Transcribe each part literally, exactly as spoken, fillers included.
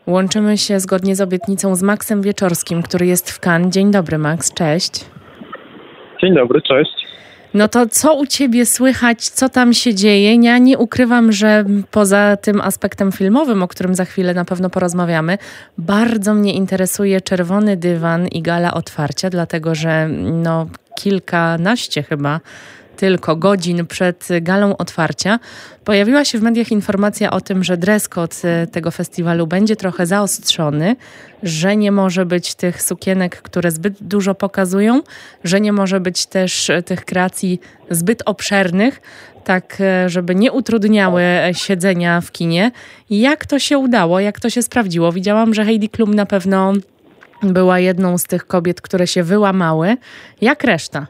Łączymy się zgodnie z obietnicą z Maxem Wieczorskim, który jest w Cannes. Dzień dobry, Max, cześć. Dzień dobry, cześć. No to co u ciebie słychać, co tam się dzieje? Ja nie ukrywam, że poza tym aspektem filmowym, o którym za chwilę na pewno porozmawiamy, bardzo mnie interesuje Czerwony Dywan i gala otwarcia, dlatego że no kilkanaście chyba tylko godzin przed galą otwarcia pojawiła się w mediach informacja o tym, że dress code tego festiwalu będzie trochę zaostrzony, że nie może być tych sukienek, które zbyt dużo pokazują, że nie może być też tych kreacji zbyt obszernych, tak żeby nie utrudniały siedzenia w kinie. Jak to się udało? Jak to się sprawdziło? Widziałam, że Heidi Klum na pewno była jedną z tych kobiet, które się wyłamały. Jak reszta?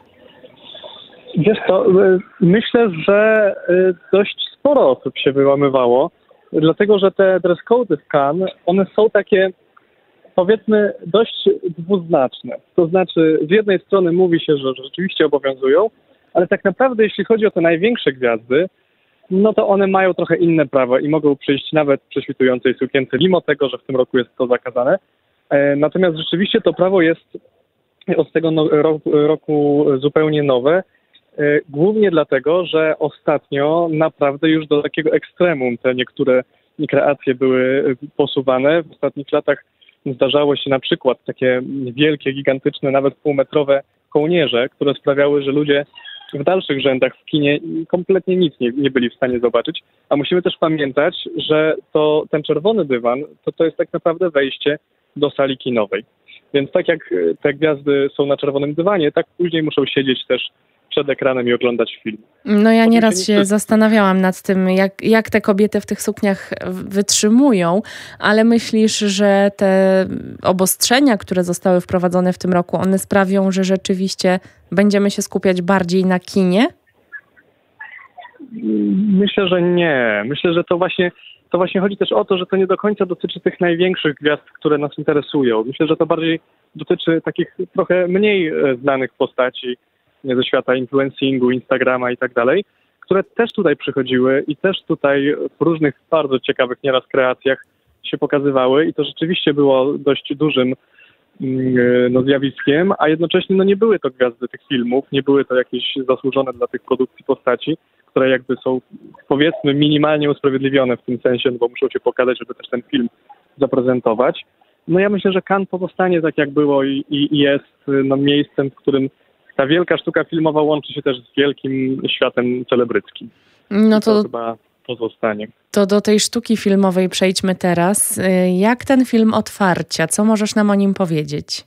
Wiesz co, myślę, że dość sporo osób się wyłamywało, dlatego że te dress cody w Cannes, one są takie, powiedzmy, dość dwuznaczne. To znaczy, z jednej strony mówi się, że rzeczywiście obowiązują, ale tak naprawdę jeśli chodzi o te największe gwiazdy, no to one mają trochę inne prawa i mogą przyjść nawet w prześwitującej sukience, mimo tego, że w tym roku jest to zakazane. Natomiast rzeczywiście to prawo jest od tego no, roku, roku zupełnie nowe. Głównie dlatego, że ostatnio naprawdę już do takiego ekstremum te niektóre kreacje były posuwane. W ostatnich latach zdarzało się na przykład takie wielkie, gigantyczne, nawet półmetrowe kołnierze, które sprawiały, że ludzie w dalszych rzędach w kinie kompletnie nic nie, nie byli w stanie zobaczyć. A musimy też pamiętać, że to ten czerwony dywan to, to jest tak naprawdę wejście do sali kinowej. Więc tak jak te gwiazdy są na czerwonym dywanie, tak później muszą siedzieć też przed ekranem i oglądać film. No ja nieraz się zastanawiałam nad tym, jak, jak te kobiety w tych sukniach wytrzymują, ale myślisz, że te obostrzenia, które zostały wprowadzone w tym roku, one sprawią, że rzeczywiście będziemy się skupiać bardziej na kinie? Myślę, że nie. Myślę, że to właśnie, to właśnie chodzi też o to, że to nie do końca dotyczy tych największych gwiazd, które nas interesują. Myślę, że to bardziej dotyczy takich trochę mniej znanych postaci ze świata influencingu, Instagrama i tak dalej, które też tutaj przychodziły i też tutaj w różnych bardzo ciekawych nieraz kreacjach się pokazywały i to rzeczywiście było dość dużym no, zjawiskiem, a jednocześnie no, nie były to gwiazdy tych filmów, nie były to jakieś zasłużone dla tych produkcji postaci, które jakby są powiedzmy minimalnie usprawiedliwione w tym sensie, no, bo muszą się pokazać, żeby też ten film zaprezentować. No ja myślę, że Cannes pozostanie tak jak było i, i jest no, miejscem, w którym ta wielka sztuka filmowa łączy się też z wielkim światem celebryckim. No to, to chyba pozostanie. To do tej sztuki filmowej przejdźmy teraz. Jak ten film Otwarcia? Co możesz nam o nim powiedzieć?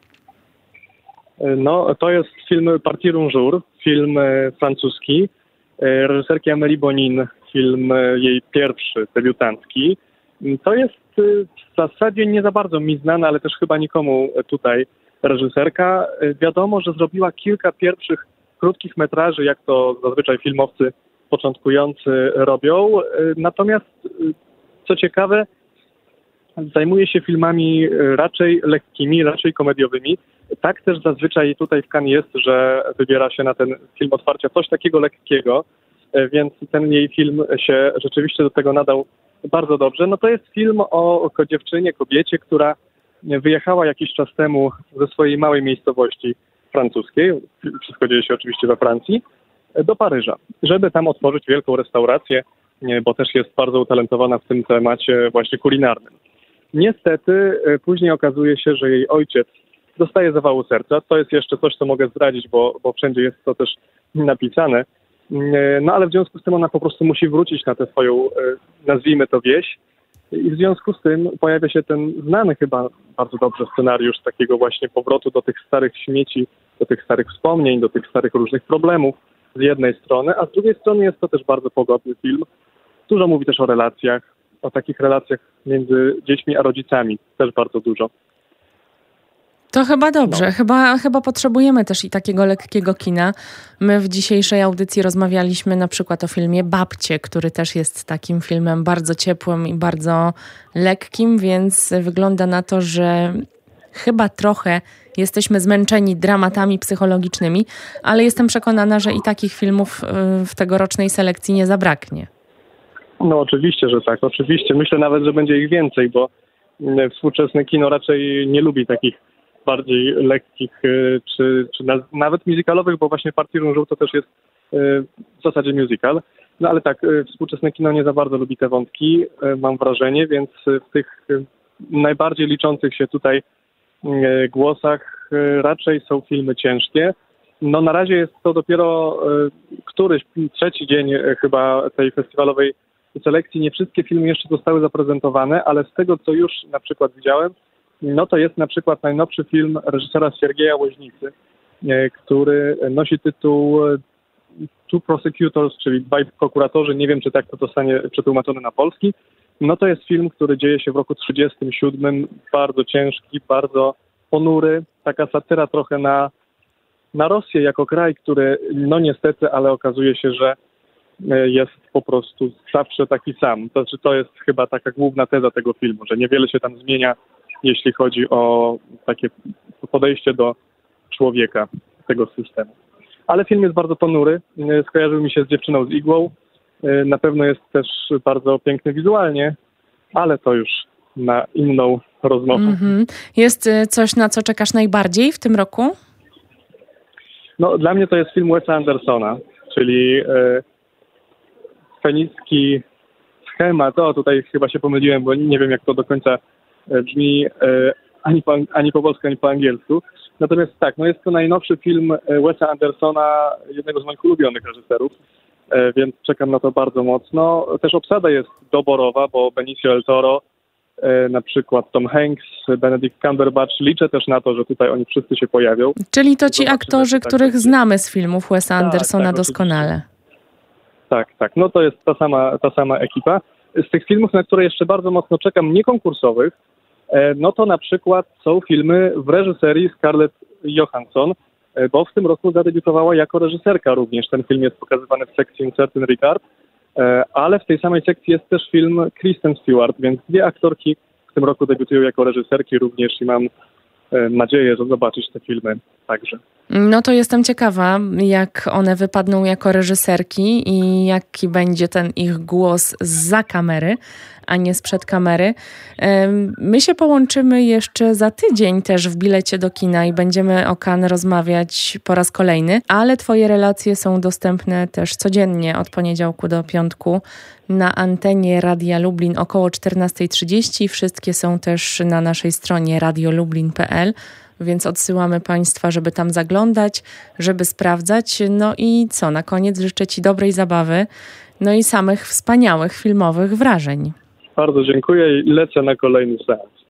No, to jest film Partie Rougeure, film francuski, reżyserki Amélie Bonin, film jej pierwszy, debiutancki. To jest w zasadzie nie za bardzo mi znane, ale też chyba nikomu tutaj reżyserka. Wiadomo, że zrobiła kilka pierwszych krótkich metraży, jak to zazwyczaj filmowcy początkujący robią. Natomiast, co ciekawe, zajmuje się filmami raczej lekkimi, raczej komediowymi. Tak też zazwyczaj tutaj w Cannes jest, że wybiera się na ten film otwarcia coś takiego lekkiego, więc ten jej film się rzeczywiście do tego nadał bardzo dobrze. No to jest film o, o dziewczynie, kobiecie, która wyjechała jakiś czas temu ze swojej małej miejscowości francuskiej, wszystko dzieje się oczywiście we Francji, do Paryża, żeby tam otworzyć wielką restaurację, bo też jest bardzo utalentowana w tym temacie właśnie kulinarnym. Niestety później okazuje się, że jej ojciec dostaje zawału serca. To jest jeszcze coś, co mogę zdradzić, bo, bo wszędzie jest to też napisane. No ale w związku z tym ona po prostu musi wrócić na tę swoją, nazwijmy to, wieś. I w związku z tym pojawia się ten znany chyba bardzo dobrze scenariusz takiego właśnie powrotu do tych starych śmieci, do tych starych wspomnień, do tych starych różnych problemów z jednej strony, a z drugiej strony jest to też bardzo pogodny film. Dużo mówi też o relacjach, o takich relacjach między dziećmi a rodzicami, też bardzo dużo. To chyba dobrze. No. Chyba, chyba potrzebujemy też i takiego lekkiego kina. My w dzisiejszej audycji rozmawialiśmy na przykład o filmie Babcie, który też jest takim filmem bardzo ciepłym i bardzo lekkim, więc wygląda na to, że chyba trochę jesteśmy zmęczeni dramatami psychologicznymi, ale jestem przekonana, że i takich filmów w tegorocznej selekcji nie zabraknie. No oczywiście, że tak. Oczywiście. Myślę nawet, że będzie ich więcej, bo Współczesne kino raczej nie lubi takich bardziej lekkich czy, czy nawet musicalowych, bo właśnie Partie Rouge'u to też jest w zasadzie musical. No ale tak, współczesne kino nie za bardzo lubi te wątki, mam wrażenie, więc w tych najbardziej liczących się tutaj głosach raczej są filmy ciężkie. No na razie jest to dopiero któryś, trzeci dzień chyba tej festiwalowej selekcji. Nie wszystkie filmy jeszcze zostały zaprezentowane, ale z tego, co już na przykład widziałem, no to jest na przykład najnowszy film reżysera Siergieja Łoźnicy, który nosi tytuł Two Prosecutors, czyli dwaj prokuratorzy. Nie wiem, czy tak to zostanie przetłumaczone na polski. No to jest film, który dzieje się w roku trzydziestym siódmym, bardzo ciężki, bardzo ponury, taka satyra trochę na, na Rosję jako kraj, który no niestety, ale okazuje się, że jest po prostu zawsze taki sam. To znaczy to jest chyba taka główna teza tego filmu, że niewiele się tam zmienia, jeśli chodzi o takie podejście do człowieka, tego systemu. Ale film jest bardzo ponury, skojarzył mi się z Dziewczyną z igłą. Na pewno jest też bardzo piękny wizualnie, ale to już na inną rozmowę. Mm-hmm. Jest coś, na co czekasz najbardziej w tym roku? No, dla mnie to jest film Wesa Andersona, czyli e, fenicki schemat. O, tutaj chyba się pomyliłem, bo nie wiem, jak to do końca brzmi e, ani, po, ani po polsku, ani po angielsku. Natomiast tak, no jest to najnowszy film Wesa Andersona, jednego z moich ulubionych reżyserów, e, więc czekam na to bardzo mocno. Też obsada jest doborowa, bo Benicio del Toro, e, na przykład Tom Hanks, Benedict Cumberbatch. Liczę też na to, że tutaj oni wszyscy się pojawią. Czyli to ci Zobaczymy, aktorzy, których tak znamy z filmów Wesa Andersona tak, tak, doskonale. Oczywiście. Tak, tak. No to jest ta sama, ta sama ekipa. Z tych filmów, na które jeszcze bardzo mocno czekam, niekonkursowych, no to na przykład są filmy w reżyserii Scarlett Johansson, bo w tym roku zadebiutowała jako reżyserka również. Ten film jest pokazywany w sekcji Uncertain Regard, ale w tej samej sekcji jest też film Kristen Stewart, więc dwie aktorki w tym roku debiutują jako reżyserki również i mam nadzieję, że zobaczyć te filmy także. No to jestem ciekawa, jak one wypadną jako reżyserki i jaki będzie ten ich głos zza kamery, a nie sprzed kamery. My się połączymy jeszcze za tydzień też w Bilecie do kina i będziemy o Cannes rozmawiać po raz kolejny, ale twoje relacje są dostępne też codziennie od poniedziałku do piątku na antenie Radia Lublin około czternasta trzydzieści. Wszystkie są też na naszej stronie radio lublin kropka p l. Więc odsyłamy Państwa, żeby tam zaglądać, żeby sprawdzać. No i co, na koniec życzę Ci dobrej zabawy, no i samych wspaniałych filmowych wrażeń. Bardzo dziękuję i lecę na kolejny seans.